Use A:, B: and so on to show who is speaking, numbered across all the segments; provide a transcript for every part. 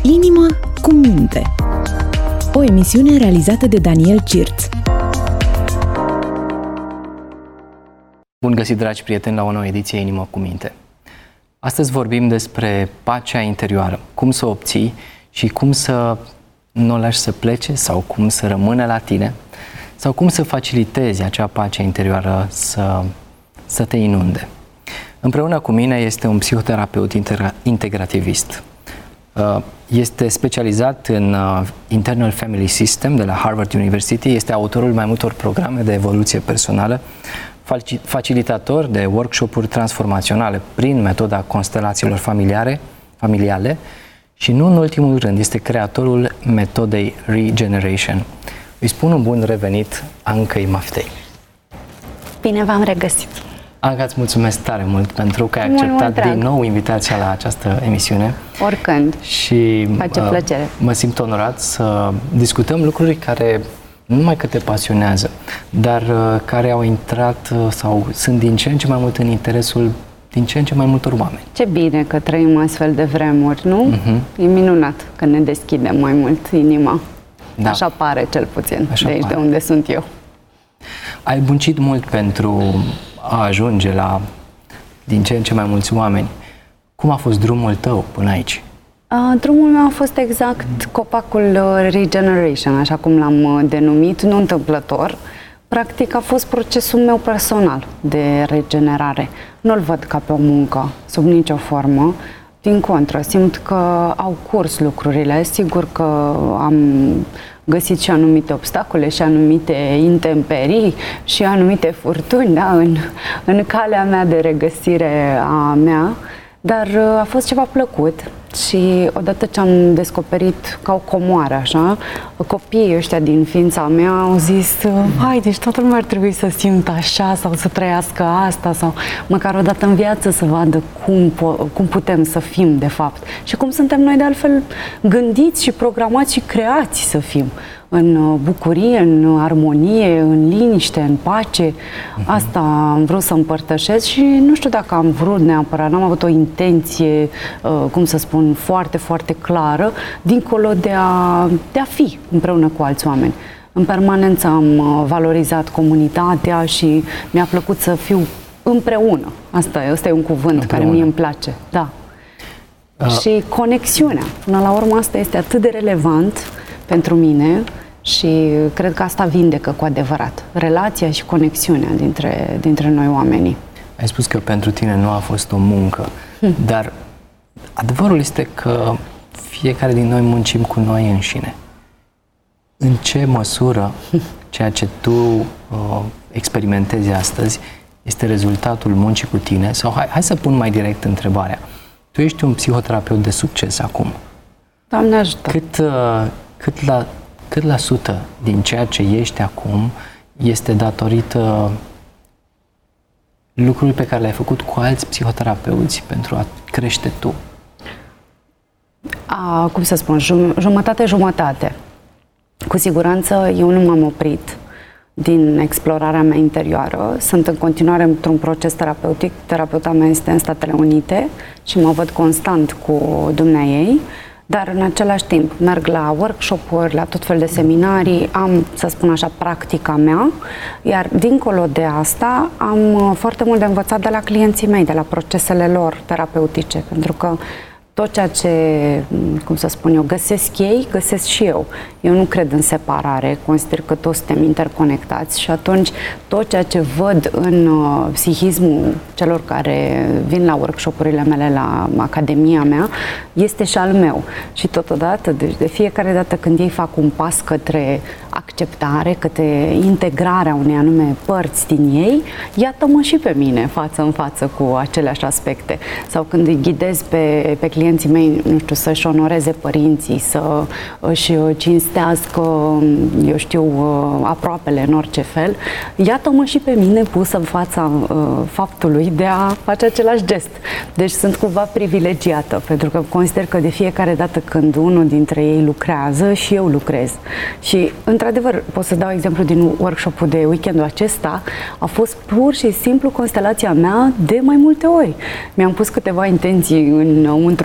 A: Inima cu minte. O emisiune realizată de Daniel Cirț.
B: Bun găsit, dragi prieteni, la o nouă ediție Inima cu minte. Astăzi vorbim despre pacea interioară, cum să o obții și cum să nu o lași să plece sau cum să rămână la tine sau cum să facilitezi acea pace interioară să te inunde. Împreună cu mine este un psihoterapeut integrativist. Este specializat în Internal Family System de la Harvard University, este autorul mai multor programe de evoluție personală, facilitator de workshop-uri transformaționale prin metoda constelațiilor familiale și nu în ultimul rând este creatorul metodei Regeneration. Îi spun un bun revenit Ancăi Maftei.
C: Bine v-am regăsit!
B: Anca, îți mulțumesc tare mult pentru că ai acceptat din nou invitația la această emisiune.
C: Oricând.
B: Și
C: face plăcere.
B: Mă simt onorat să discutăm lucruri care nu numai că te pasionează, dar care au intrat sau sunt din ce în ce mai mult în interesul din ce în ce mai multor oameni.
C: Ce bine că trăim astfel de vremuri, nu? E minunat că ne deschidem mai mult inima. Da. Așa pare cel puțin, așa de aici pare. De unde sunt eu.
B: Ai muncit mult pentru a ajunge la din ce în ce mai mulți oameni. Cum a fost drumul tău până aici?
C: Drumul meu a fost exact copacul Regeneration, așa cum l-am denumit, nu întâmplător. Practic a fost procesul meu personal de regenerare. Nu-l văd ca pe o muncă, sub nicio formă. Din contră, simt că au curs lucrurile. Sigur că am găsit și anumite obstacole și anumite intemperii și anumite furtuni, da, în calea mea de regăsire a mea, dar a fost ceva plăcut și odată ce am descoperit ca o comoară, așa, copiii ăștia din ființa mea au zis, hai, deci toată lumea ar trebui să simtă așa sau să trăiască asta sau măcar o dată în viață să vadă cum putem să fim de fapt și cum suntem noi de altfel gândiți și programați și creați să fim. În bucurie, în armonie, în liniște, în pace. Asta am vrut să împărtășesc și nu știu dacă am vrut neapărat, n-am avut o intenție, cum să spun, foarte, foarte clară, dincolo de a fi împreună cu alți oameni. În permanență am valorizat comunitatea și mi-a plăcut să fiu împreună. Asta e un cuvânt împreună care mie îmi place. Da. Și conexiunea. Până la urmă asta este atât de relevant pentru mine și cred că asta vindecă cu adevărat. Relația și conexiunea dintre noi oamenii.
B: Ai spus că pentru tine nu a fost o muncă, dar adevărul este că fiecare din noi muncim cu noi înșine. În ce măsură ceea ce tu experimentezi astăzi este rezultatul muncii cu tine? Sau hai să pun mai direct întrebarea. Tu ești un psihoterapeut de succes acum.
C: Doamne ajută!
B: Cât la sută din ceea ce ești acum este datorită lucrurilor pe care le-ai făcut cu alți psihoterapeuți pentru a crește tu?
C: Cum să spun, jumătate. Cu siguranță eu nu m-am oprit din explorarea mea interioară. Sunt în continuare într-un proces terapeutic. Terapeuta mea este în Statele Unite și mă văd constant cu dumneaei. Dar în același timp merg la workshop-uri, la tot fel de seminarii, am, să spun așa, practica mea, iar dincolo de asta am foarte mult de învățat de la clienții mei, de la procesele lor terapeutice, pentru că tot ceea ce, cum să spun eu, găsesc ei, găsesc și eu. Eu nu cred în separare, consider că toți suntem interconectați și atunci tot ceea ce văd în psihismul celor care vin la workshop-urile mele, la academia mea, este și al meu. Și totodată, deci de fiecare dată când ei fac un pas către acceptare, către integrarea unei anume părți din ei, iată-mă și pe mine față în față cu aceleași aspecte. Sau când îi ghidez pe clienții mei, nu știu, să-și onoreze părinții, să își cinstească, eu știu, aproapele în orice fel, iată-mă și pe mine pusă în fața faptului de a face același gest. Deci sunt cumva privilegiată, pentru că consider că de fiecare dată când unul dintre ei lucrează, și eu lucrez. Și, într-adevăr, pot să dau exemplu din workshop-ul de weekendul acesta, a fost pur și simplu constelația mea de mai multe ori. Mi-am pus câteva intenții înăuntru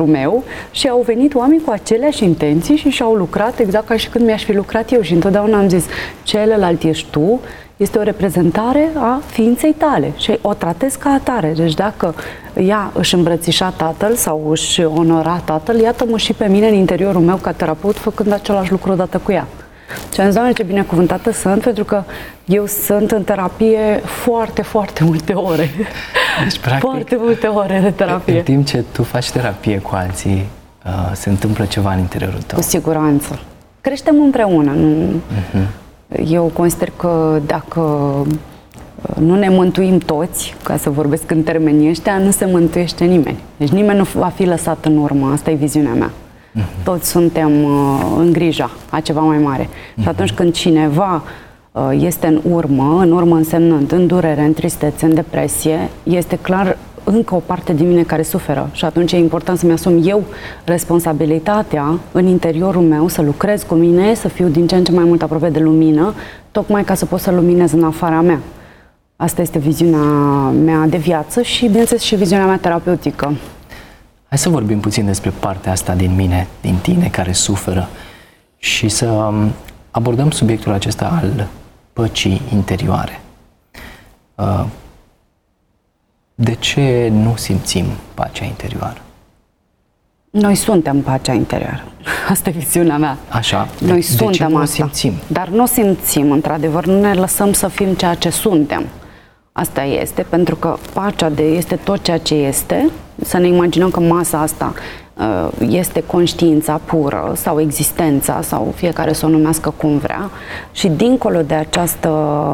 C: centru meu și au venit oameni cu aceleași intenții și și-au lucrat exact ca și când mi-aș fi lucrat eu. Și întotdeauna am zis, celălalt ești tu, este o reprezentare a ființei tale și o tratezi ca atare. Deci dacă ea își îmbrățișa tatăl sau își onora tatăl, iată-mă și pe mine în interiorul meu ca terapeut făcând același lucru odată cu ea. Și am zis, Doamne, ce binecuvântată sunt, pentru că eu sunt în terapie foarte, foarte multe ore.
B: Deci, practic,
C: foarte multe ore de terapie.
B: În timp ce tu faci terapie cu alții, se întâmplă ceva în interiorul tău.
C: Cu siguranță. Creștem împreună. Eu consider că dacă nu ne mântuim toți, ca să vorbesc în termenii ăștia, nu se mântuiește nimeni. Deci nimeni nu va fi lăsat în urmă. Asta e viziunea mea. Toți suntem în grija a ceva mai mare. Și atunci când cineva este în urmă însemnând în durere, în tristețe, în depresie, este clar încă o parte din mine care suferă. Și atunci e important să-mi asum eu responsabilitatea în interiorul meu, să lucrez cu mine, să fiu din ce în ce mai mult aproape de lumină, tocmai ca să pot să luminez în afara mea. Asta este viziunea mea de viață și, bineînțeles, și viziunea mea terapeutică.
B: Hai să vorbim puțin despre partea asta din mine, din tine, care suferă și să abordăm subiectul acesta al păcii interioare. De ce nu simțim pacea interioară?
C: Noi suntem pacea interioară. Asta e viziunea mea.
B: Așa?
C: Noi suntem
B: de ce nu
C: asta.
B: simțim?
C: Dar nu simțim, într-adevăr, nu ne lăsăm să fim ceea ce suntem. Asta este, pentru că pacea este tot ceea ce este. Să ne imaginăm că masa asta este conștiința pură sau existența, sau fiecare să o numească cum vrea, și dincolo de această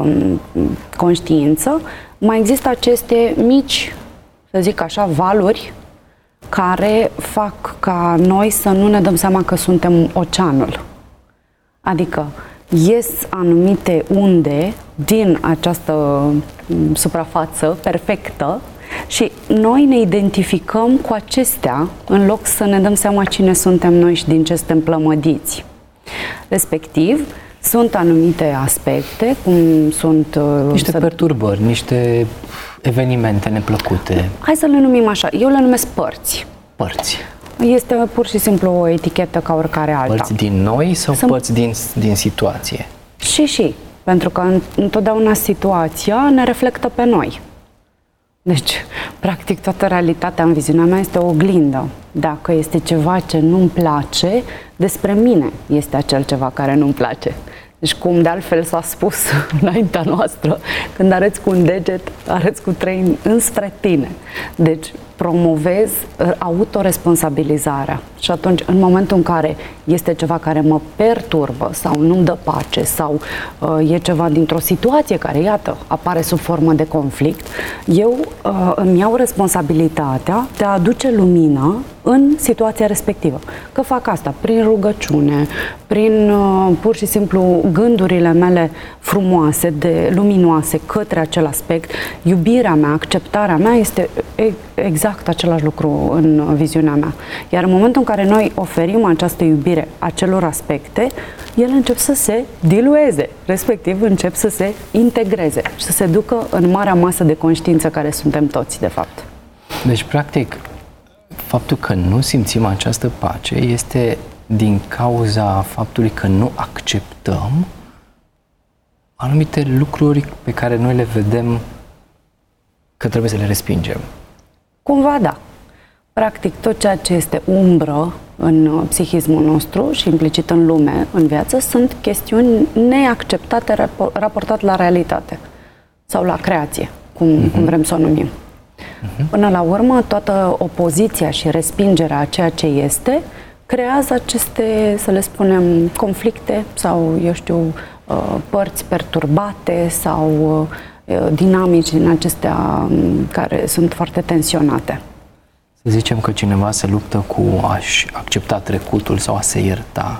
C: conștiință mai există aceste mici, să zic așa, valuri care fac ca noi să nu ne dăm seama că suntem oceanul. Adică ies anumite unde din această suprafață perfectă și noi ne identificăm cu acestea în loc să ne dăm seama cine suntem noi și din ce suntem plămădiți. Respectiv, sunt anumite aspecte, cum sunt...
B: Niște perturbări, niște evenimente neplăcute.
C: Hai să le numim așa. Eu le numesc părți.
B: Părți.
C: Este pur și simplu o etichetă ca oricare alta.
B: Părți din noi sau părți din situație?
C: Și. Pentru că întotdeauna situația ne reflectă pe noi. Deci, practic, toată realitatea în viziunea mea este o oglindă. Dacă este ceva ce nu-mi place, despre mine este acel ceva care nu-mi place. Deci, cum de altfel s-a spus înaintea noastră, când arăți cu un deget, arăți cu 3 înspre tine. Deci, promovez autoresponsabilizarea. Și atunci, în momentul în care este ceva care mă perturbă sau nu-mi dă pace sau e ceva dintr-o situație care, iată, apare sub formă de conflict, eu îmi iau responsabilitatea de a aduce lumină în situația respectivă. Că fac asta prin rugăciune, prin pur și simplu gândurile mele frumoase, luminoase către acel aspect. Iubirea mea, acceptarea mea este exact același lucru în viziunea mea. Iar în momentul în care noi oferim această iubire acelor aspecte, ele încep să se dilueze, respectiv încep să se integreze și să se ducă în marea masă de conștiință care suntem toți, de fapt.
B: Deci, practic, faptul că nu simțim această pace este din cauza faptului că nu acceptăm anumite lucruri pe care noi le vedem că trebuie să le respingem.
C: Cumva da. Practic, tot ceea ce este umbră în psihismul nostru și implicit în lume, în viață, sunt chestiuni neacceptate raportate la realitate sau la creație, cum vrem să o numim. Până la urmă, toată opoziția și respingerea a ceea ce este creează aceste, să le spunem, conflicte sau, eu știu, părți perturbate sau dinamici din acestea care sunt foarte tensionate.
B: Să zicem că cineva se luptă cu a-și accepta trecutul sau a se ierta.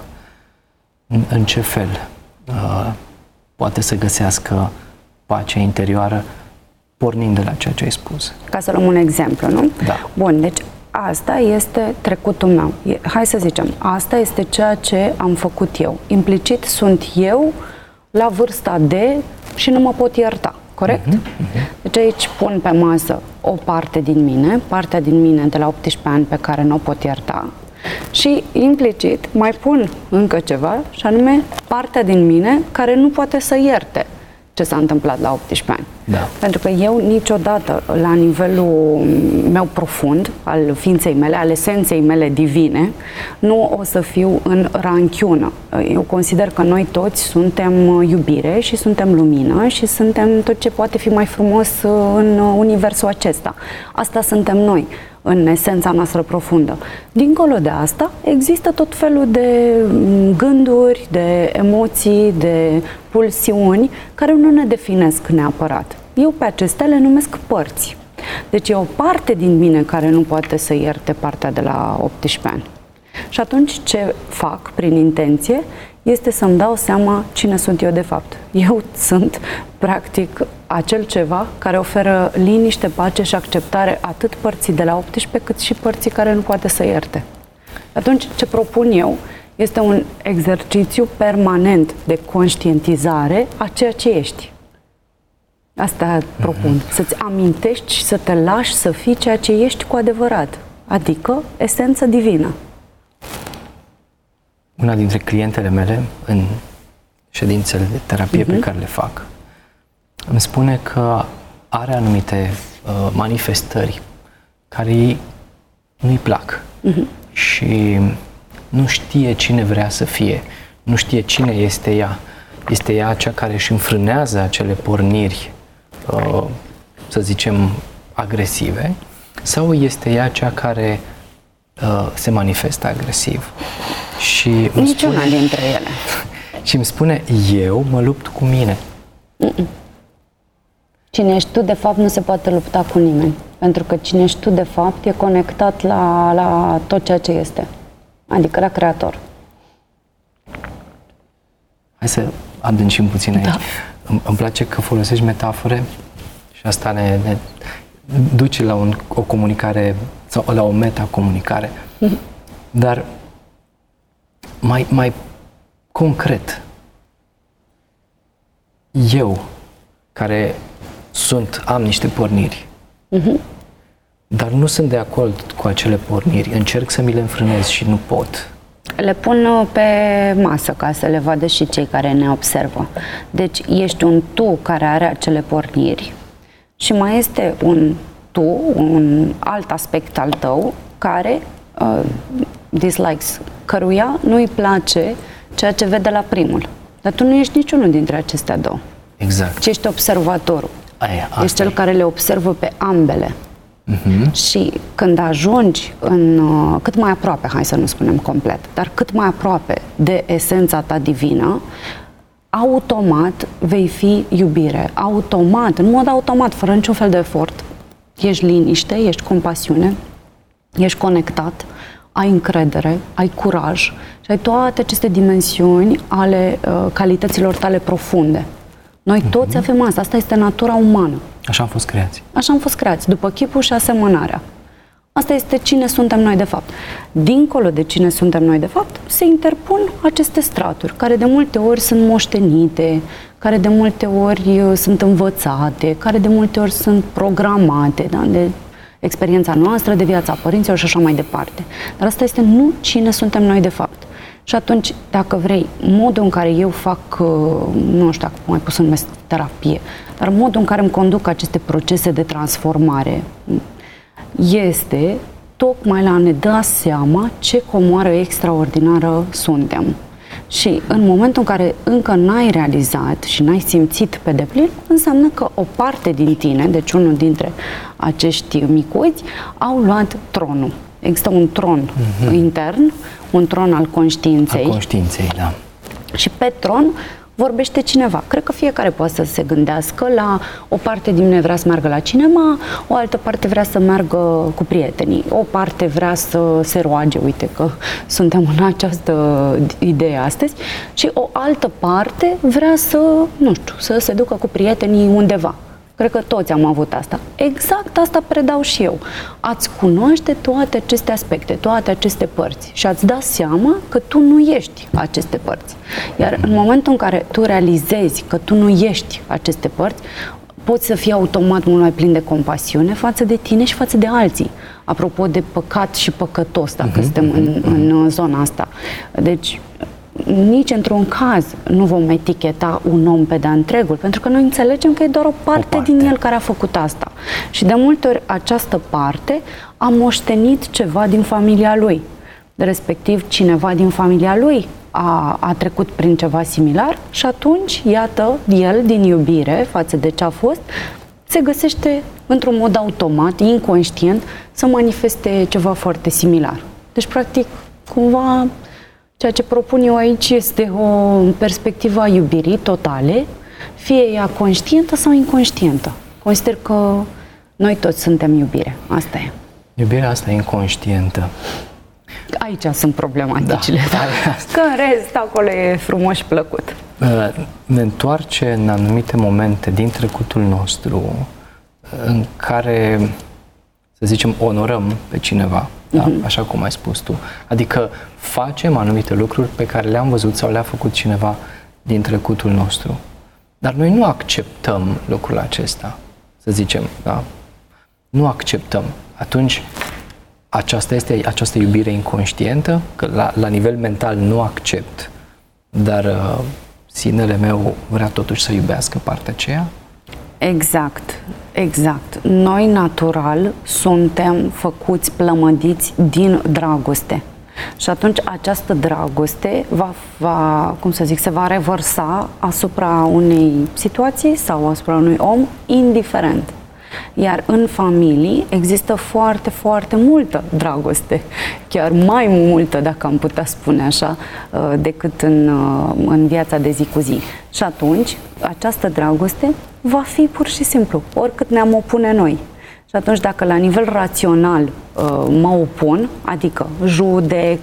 B: În ce fel poate să găsească pacea interioară pornind de la ceea ce ai spus?
C: Ca să luăm un exemplu, nu?
B: Da.
C: Bun, deci asta este trecutul meu. Hai să zicem, asta este ceea ce am făcut eu. Implicit sunt eu la vârsta de și nu mă pot ierta. corect? Deci aici pun pe masă o parte din mine, partea din mine de la 18 ani pe care nu o pot ierta, și implicit mai pun încă ceva, și anume partea din mine care nu poate să ierte ce s-a întâmplat la 18 ani.
B: Da.
C: Pentru că eu niciodată, la nivelul meu profund, al ființei mele, al esenței mele divine, nu o să fiu în ranchiună. Eu consider că noi toți suntem iubire și suntem lumină și suntem tot ce poate fi mai frumos în universul acesta. Asta suntem noi, în esența noastră profundă. Dincolo de asta, există tot felul de gânduri, de emoții, de pulsiuni care nu ne definesc neapărat. Eu pe acestea le numesc părți. Deci e o parte din mine care nu poate să ierte partea de la 18 ani. Și atunci ce fac prin intenție este să-mi dau seama cine sunt eu de fapt. Eu sunt, practic, acel ceva care oferă liniște, pace și acceptare atât părții de la 18 cât și părții care nu poate să ierte. Atunci ce propun eu este un exercițiu permanent de conștientizare a ceea ce ești. Asta propun, să-ți amintești și să te lași să fii ceea ce ești cu adevărat, adică esența divină.
B: Una dintre clientele mele, în ședințele de terapie pe care le fac, îmi spune că are anumite manifestări care nu-i plac și nu știe cine vrea să fie, nu știe cine este ea. Este ea cea care își înfrânează acele porniri, să zicem, agresive, sau este ea cea care se manifestă agresiv? Și
C: niciuna dintre ele.
B: Și îmi spune, eu mă lupt cu mine.
C: Cine ești tu, de fapt, nu se poate lupta cu nimeni. Pentru că cine ești tu, de fapt, e conectat la tot ceea ce este. Adică la Creator.
B: Hai să adâncim puțin aici.
C: Da.
B: Îmi place că folosești metafore și asta ne duce la o comunicare sau la o metacomunicare. Dar mai concret, eu care am niște porniri, dar nu sunt de acord cu acele porniri, încerc să mi le înfrânez și nu pot.
C: Le pun pe masă ca să le vadă și cei care ne observă. Deci ești un tu care are acele porniri și mai este un tu, un alt aspect al tău care dislikes, căruia nu-i place ceea ce vede la primul. Dar tu nu ești niciunul dintre acestea două.
B: Exact.
C: Ci ești observatorul. Ești cel care le observă pe ambele. Și când ajungi cât mai aproape, hai să nu spunem complet, dar cât mai aproape de esența ta divină, automat vei fi iubire. Automat, în mod automat, fără niciun fel de efort, ești liniște, ești compasiune, ești conectat, ai încredere, ai curaj și ai toate aceste dimensiuni ale calităților tale profunde. Noi toți avem asta. Asta este natura umană.
B: Așa am fost creați.
C: Așa am fost creați, după chipul și asemănarea. Asta este cine suntem noi de fapt. Dincolo de cine suntem noi de fapt, se interpun aceste straturi, care de multe ori sunt moștenite, care de multe ori sunt învățate, care de multe ori sunt programate, da? De experiența noastră, de viața părinților și așa mai departe. Dar asta este nu cine suntem noi de fapt. Și atunci, dacă vrei, modul în care eu fac, nu știu dacă mai pot să numesc terapie, dar modul în care îmi conduc aceste procese de transformare este tocmai la a ne da seama ce comoară extraordinară suntem. Și în momentul în care încă n-ai realizat și n-ai simțit pe deplin, înseamnă că o parte din tine, deci unul dintre acești micuți, au luat tronul. Există un tron intern, un tron al conștiinței.
B: Al conștiinței, da.
C: Și pe tron vorbește cineva. Cred că fiecare poate să se gândească la o parte din mine vrea să meargă la cinema, o altă parte vrea să meargă cu prietenii, o parte vrea să se roage, uite că suntem în această idee astăzi, și o altă parte vrea să, nu știu, să se ducă cu prietenii undeva. Cred că toți am avut asta. Exact asta predau și eu. Ați cunoaște toate aceste aspecte, toate aceste părți și ați da seama că tu nu ești aceste părți. Iar în momentul în care tu realizezi că tu nu ești aceste părți, poți să fii automat mult mai plin de compasiune față de tine și față de alții. Apropo de păcat și păcătos, dacă suntem în zona asta. Deci, nici într-un caz nu vom eticheta un om pe de-a întregul, pentru că noi înțelegem că e doar o parte din el care a făcut asta. Și de multe ori această parte a moștenit ceva din familia lui. Respectiv, cineva din familia lui a trecut prin ceva similar și atunci, iată, el, din iubire față de ce a fost, se găsește într-un mod automat, inconștient, să manifeste ceva foarte similar. Deci, practic, cumva, ceea ce propun eu aici este o perspectivă a iubirii totale, fie ea conștientă sau inconștientă. Consider că noi toți suntem iubire. Asta e.
B: Iubirea asta e inconștientă.
C: Aici sunt problematicile. Da. Că în rest, acolo e frumos și plăcut.
B: Ne întoarce în anumite momente din trecutul nostru în care, să zicem, onorăm pe cineva, da? Așa cum ai spus tu. Adică facem anumite lucruri pe care le-am văzut sau le-a făcut cineva din trecutul nostru. Dar noi nu acceptăm lucrul acesta, să zicem, da? Nu acceptăm. Atunci, această iubire inconștientă, că la nivel mental nu accept, dar sinele meu vrea totuși să iubească partea aceea?
C: Exact. Noi, natural, suntem făcuți, plămădiți din dragoste. Și atunci această dragoste se va revărsa asupra unei situații sau asupra unui om, indiferent. Iar în familii există foarte, foarte multă dragoste, chiar mai multă, dacă am putea spune așa, decât în viața de zi cu zi. Și atunci, această dragoste va fi pur și simplu, oricât ne-am opune noi. Și atunci, dacă la nivel rațional mă opun, adică judec,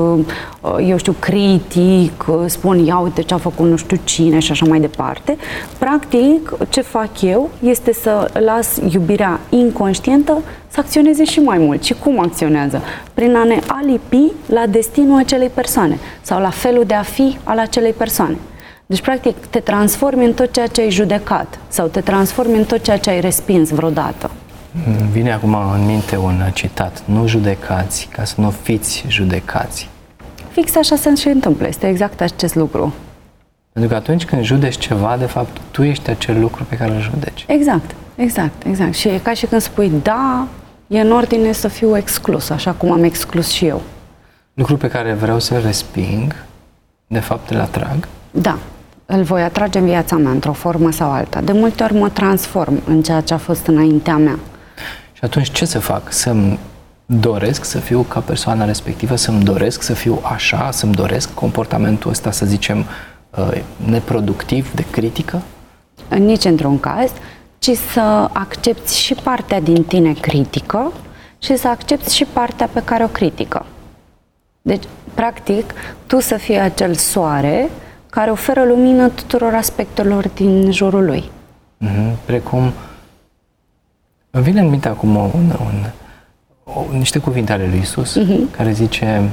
C: critic, spun, ia uite ce a făcut nu știu cine și așa mai departe, practic, ce fac eu este să las iubirea inconștientă să acționeze și mai mult. Și cum acționează? Prin a ne alipi la destinul acelei persoane sau la felul de a fi al acelei persoane. Deci, practic, te transformi în tot ceea ce ai judecat sau te transformi în tot ceea ce ai respins vreodată.
B: Vine acum în minte un citat: nu judecați ca să nu fiți judecați.
C: Fix așa se și întâmplă, este exact acest lucru.
B: Pentru că atunci când judeci ceva, de fapt, tu ești acel lucru pe care îl judeci.
C: Exact. Și e ca și când spui, da, e în ordine să fiu exclus, așa cum am exclus și eu.
B: Lucrul pe care vreau să-l resping, de fapt îl atrag?
C: Da, îl voi atrage în viața mea, într-o formă sau alta. De multe ori mă transform în ceea ce a fost înaintea mea.
B: Și atunci ce să fac? Să-mi doresc să fiu ca persoana respectivă, să-mi doresc să fiu așa, să-mi doresc comportamentul ăsta, să zicem, neproductiv, de critică?
C: Nici într-un caz, ci să accepti și partea din tine critică și să accepti și partea pe care o critică. Deci, practic, tu să fii acel soare care oferă lumină tuturor aspectelor din jurul lui.
B: Precum, îmi vine în minte acum niște cuvinte ale lui Iisus, care zice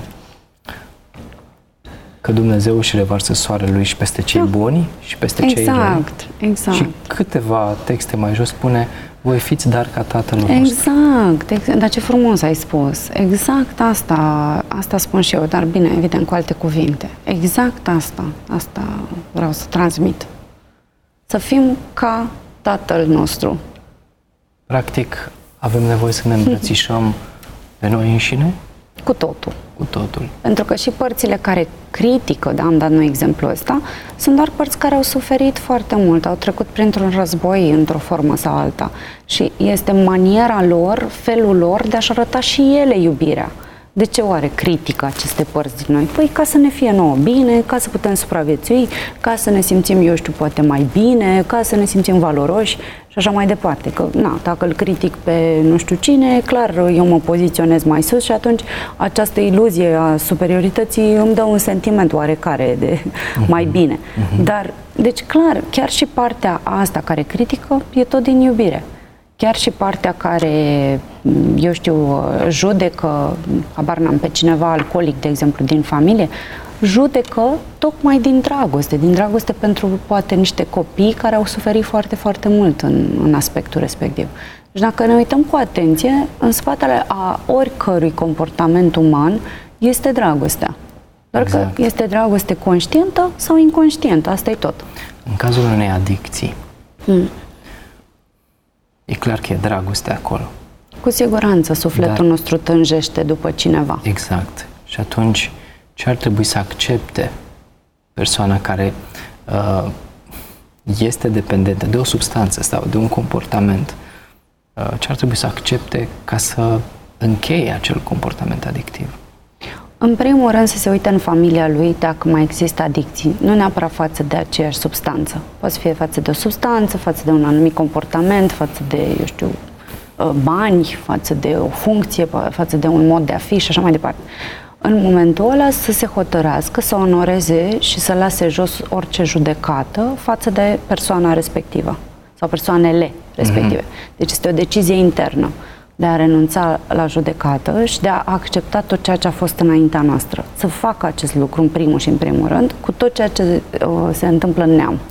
B: că Dumnezeu își revarsă soarele lui și peste cei buni și peste cei răi.
C: Exact.
B: Și câteva texte mai jos spune: voi fiți dar ca Tatăl vostru.
C: Exact. Dar ce frumos ai spus. Exact asta spun și eu, dar bine, evident, cu alte cuvinte. Exact asta vreau să transmit. Să fim ca Tatăl nostru.
B: Practic, avem nevoie să ne îmbrățișăm pe noi înșine?
C: Cu totul.
B: Cu totul.
C: Pentru că și părțile care critică, am dat noi exemplul ăsta, sunt doar părți care au suferit foarte mult, au trecut printr-un război într-o formă sau alta. Și este maniera lor, felul lor de a-și arăta și ele iubirea. De ce oare critică aceste părți din noi? Păi ca să ne fie nouă bine, ca să putem supraviețui, ca să ne simțim, poate mai bine, ca să ne simțim valoroși și așa mai departe. Că, dacă îl critic pe nu știu cine, clar, eu mă poziționez mai sus și atunci această iluzie a superiorității îmi dă un sentiment oarecare de mai bine. Dar, deci clar, chiar și partea asta care critică e tot din iubire. Chiar și partea care, judecă, habar n-am, pe cineva alcoolic, de exemplu, din familie, judecă tocmai din dragoste pentru poate niște copii care au suferit foarte, foarte mult în aspectul respectiv. Deci dacă ne uităm cu atenție, în spatele a oricărui comportament uman este dragostea. Doar că este dragoste conștientă sau inconștientă, asta e tot.
B: În cazul unei adicții, e clar că e dragoste acolo.
C: Cu siguranță, sufletul nostru tânjește după cineva.
B: Exact. Și atunci, ce ar trebui să accepte persoana care este dependentă de o substanță sau de un comportament? Ce ar trebui să accepte ca să încheie acel comportament adictiv?
C: În primul rând să se uite în familia lui dacă mai există adicții, nu neapărat față de aceeași substanță. Poate fi față de o substanță, față de un anumit comportament, față de, eu știu, bani, față de o funcție, față de un mod de a fi și așa mai departe. În momentul ăla să se hotărească, să onoreze și să lase jos orice judecată față de persoana respectivă sau persoanele respective. Deci este o decizie internă de a renunța la judecată și de a accepta tot ceea ce a fost înaintea noastră. Să facă acest lucru în primul și în primul rând cu tot ceea ce se întâmplă în neam.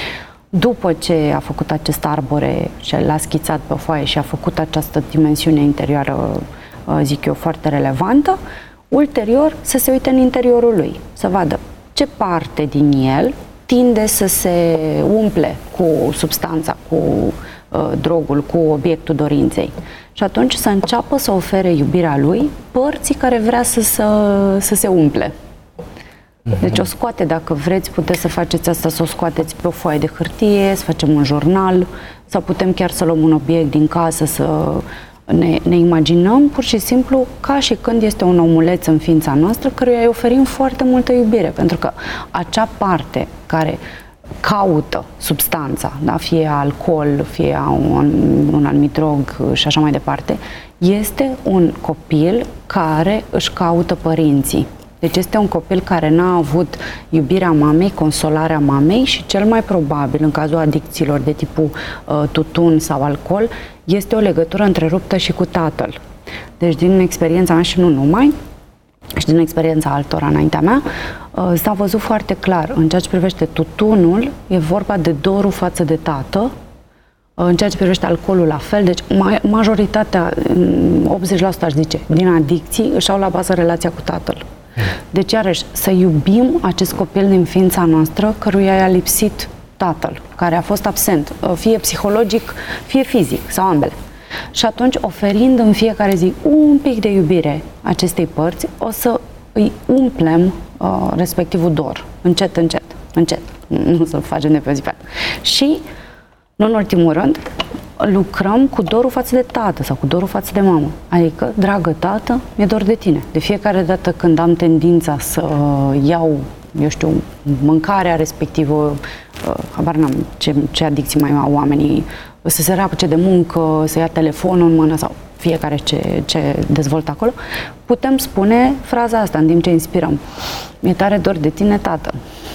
C: După ce a făcut acest arbore și l-a schițat pe o foaie și a făcut această dimensiune interioară, zic eu, foarte relevantă, ulterior să se uite în interiorul lui, să vadă ce parte din el tinde să se umple cu substanța, cu drogul, cu obiectul dorinței. Și atunci să înceapă să ofere iubirea lui părții care vrea să se umple. Deci o scoate, dacă vreți, puteți să faceți asta, să o scoateți pe o foaie de hârtie, să facem un jurnal, sau putem chiar să luăm un obiect din casă, să ne imaginăm pur și simplu ca și când este un omuleț în ființa noastră căruia îi oferim foarte multă iubire, pentru că acea parte care caută substanța, da? Fie alcool, fie un anumit drog și așa mai departe, este un copil care își caută părinții. Deci este un copil care n-a avut iubirea mamei, consolarea mamei și cel mai probabil, în cazul adicțiilor de tipul tutun sau alcool, este o legătură întreruptă și cu tatăl. Deci din experiența mea și nu numai, și din experiența altora înaintea mea, s-a văzut foarte clar. În ceea ce privește tutunul, e vorba de dorul față de tată. În ceea ce privește alcoolul, la fel. Deci majoritatea, 80% aș zice, din adicții își au la bază relația cu tatăl. Deci, iarăși, să iubim acest copil din ființa noastră căruia i-a lipsit tatăl, care a fost absent, fie psihologic, fie fizic, sau ambele. Și atunci, oferind în fiecare zi un pic de iubire acestei părți, o să îi umplem respectivul dor, încet, nu să-l facem de pe zi pe alta. Și, nu în ultimul rând, lucrăm cu dorul față de tată sau cu dorul față de mamă. Adică, dragă tată, mi-e dor de tine. De fiecare dată când am tendința să iau, eu știu, mâncarea respectivă, habar n-am ce adicții mai au oamenii, să se reapuce de muncă, să ia telefonul în mână sau fiecare ce dezvoltă acolo, putem spune fraza asta în timp ce inspirăm. Mi-e tare dor de tine, tată.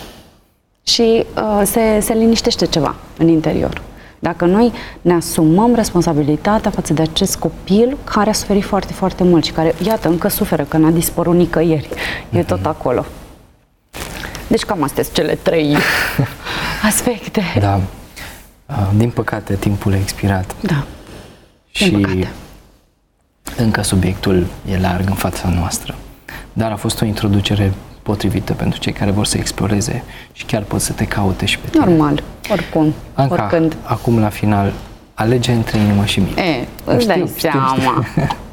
C: Și se liniștește ceva în interior. Dacă noi ne asumăm responsabilitatea față de acest copil care a suferit foarte, foarte mult și care, iată, încă suferă, că n-a dispărut nicăieri, e tot acolo. Deci cam astea sunt cele 3 aspecte.
B: Da. Din păcate, timpul a expirat.
C: Da.
B: Și încă subiectul e larg în fața noastră. Dar a fost o introducere potrivită pentru cei care vor să exploreze și chiar pot să te caute și pe tine.
C: Normal, oricum,
B: Anca,
C: oricând.
B: Acum la final, alege între inimă și minte.
C: Îți dai seama.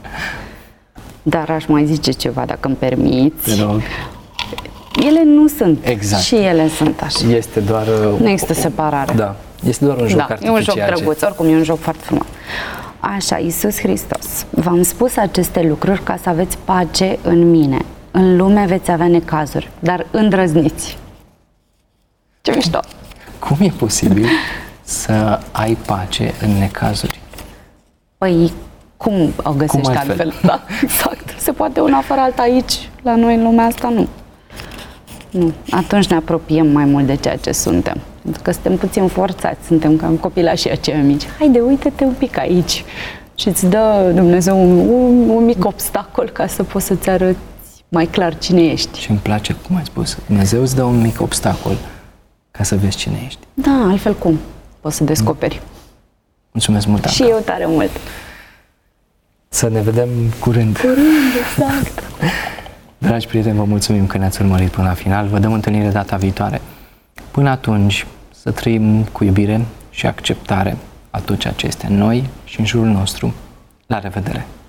C: Dar aș mai zice ceva, dacă îmi permiți.
B: Te rog.
C: Ele nu sunt.
B: Exact.
C: Și ele sunt așa.
B: Este doar...
C: Nu există separare.
B: Da. Este doar un joc artificial.
C: E un joc drăguț, oricum e un joc foarte frumos. Așa, Iisus Hristos, v-am spus aceste lucruri ca să aveți pace în mine. În lume veți avea necazuri, dar îndrăzniți. Ce mișto!
B: Cum e posibil să ai pace în necazuri?
C: Păi, cum o găsești altfel? Da, exact. Se poate una fără alta aici, la noi în lumea asta nu. Nu. Atunci ne apropiem mai mult de ceea ce suntem. Pentru că suntem puțin forțați, suntem ca copilașii aceia mici. Haide, uite-te un pic aici. Și îți dă Dumnezeu un mic obstacol ca să poți să-ți arăți mai clar cine ești.
B: Și îmi place, cum ai spus, Dumnezeu îți dă un mic obstacol ca să vezi cine ești.
C: Da, altfel cum poți să descoperi.
B: Mulțumesc mult, Anca.
C: Și eu tare mult.
B: Să ne vedem curând.
C: Exact.
B: Dragi prieteni, vă mulțumim că ne-ați urmărit până la final. Vă dăm întâlnire data viitoare. Până atunci, să trăim cu iubire și acceptare a tot ceea ce este în noi și în jurul nostru. La revedere!